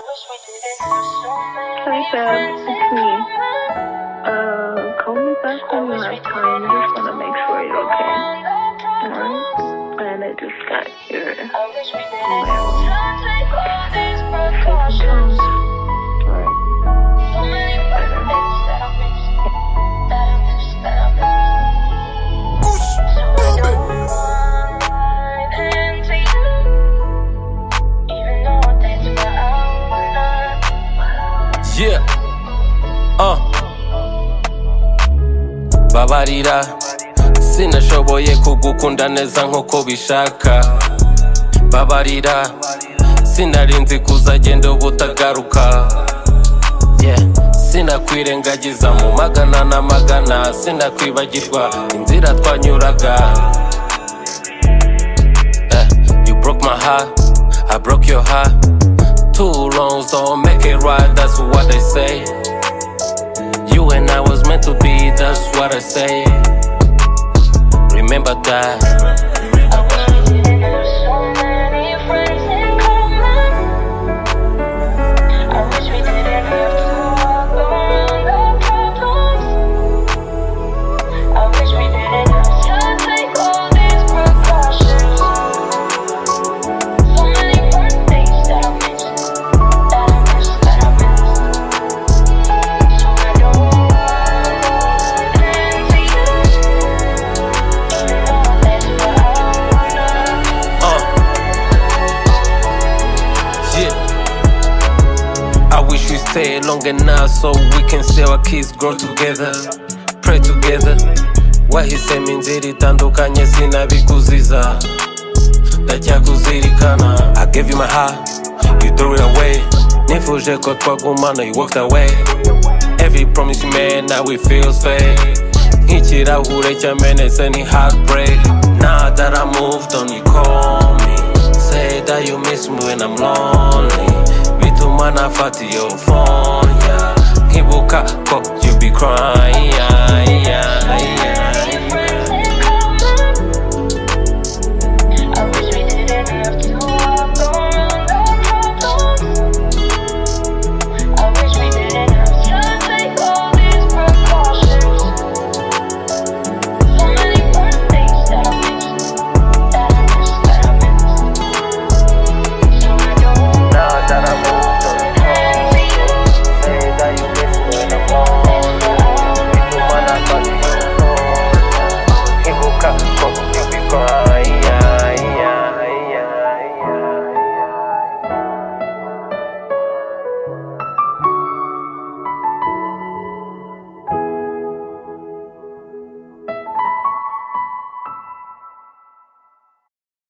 Hi Beth, it's me. Call me back when you have time. Just wanna make sure you're okay. Alright? And I just got your mail. Take some time. Yeah. Babarira sinashoboye kugukunda neza nkuko bishaka. Babarira sinarinzi kuzagenda ubutagaruka. Yeah. Sinakwirengagiza mu magana n'amagana. Sinakwibagirwa inzira twanyuraga. You broke my heart, I broke your heart. Two wrongs don't make it right, that's what they say. You and I was meant to be, that's what I say. Remember that. Stay long enough so we can see our kids grow together, pray together. Wahisemo inzira itandukanye sinabikuziza, ndacyakuzirikana. I gave you my heart, you threw it away. Nifuje ko twagumana, you walked away. Every promise you made, now it feels fake. Nk'ikirahure cyamenetse ni heartbreak. Now that I moved on, you call me, say that you miss me when I'm lonely. Bituma nafata iyo phone, yeah. Nkibuka ko you be crying, yeah, yeah, yeah.